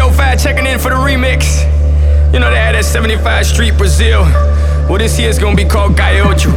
305 checking in for the remix. You know they had that 75 Street Brazil. Well, this here is gonna be called Gallo. Que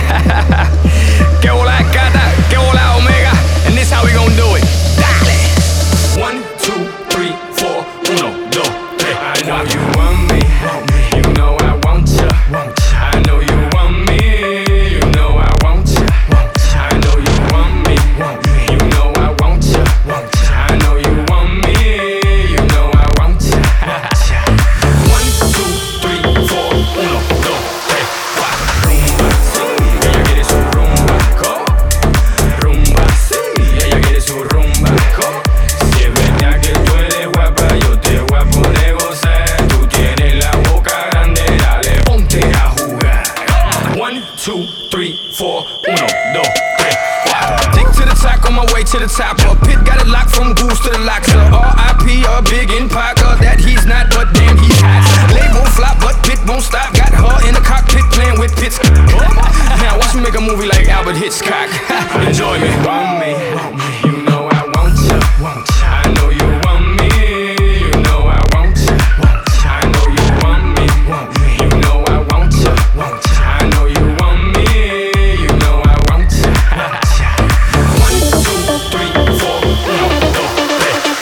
hola gata, que hola omega. And this how we gonna do it. Dale. 1, 2, 3, 4, 1, 2, 3. I know you want me, you know I want ya. I know you want me, you know I want ya. I know you want me, you know I want ya. I know you want me, you know I want ya. 1, 2, 3, 4, 1, 2, 3, 4. Rumba, sí, ella quiere su rumba, rumba, sí, ella quiere su rumba, Si es verdad que tú eres guapa, yo te voy a poner gozar. Tú tienes la boca grande, dale, ponte a jugar. 1, 2, 3, 4, 1, 2, 3, 4. Dick to the top, on my way to the top. A pit got it locked from goose to the locks. R.I.P. a big in Parker, that he's not, but damn he's hot. Late won't flop, but Pit won't stop. Got her in the cockpit playing with Pitts. Now watch me make a movie like Albert Hitchcock. Enjoy me. Want me, you know I want ya. I know you want me, you know I want ya. I know you want me, you know I want ya. I know you want me, you know I want ya. 1, 2, 3, 4, 1, 2, 3,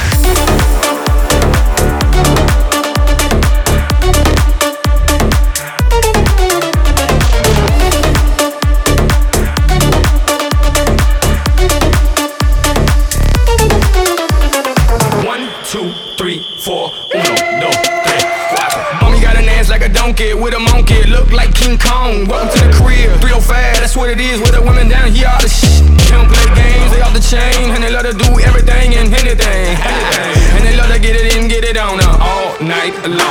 1, 2, 3, 4, 1, 2, 3, 4. Mommy got an ass like a donkey with a monkey, look like King Kong. Welcome to the crib, 305, that's what it is with the women down here. All the shit, they don't play games, they off the chain, and they love to do everything and anything. And they love to get it in, get it on all night long.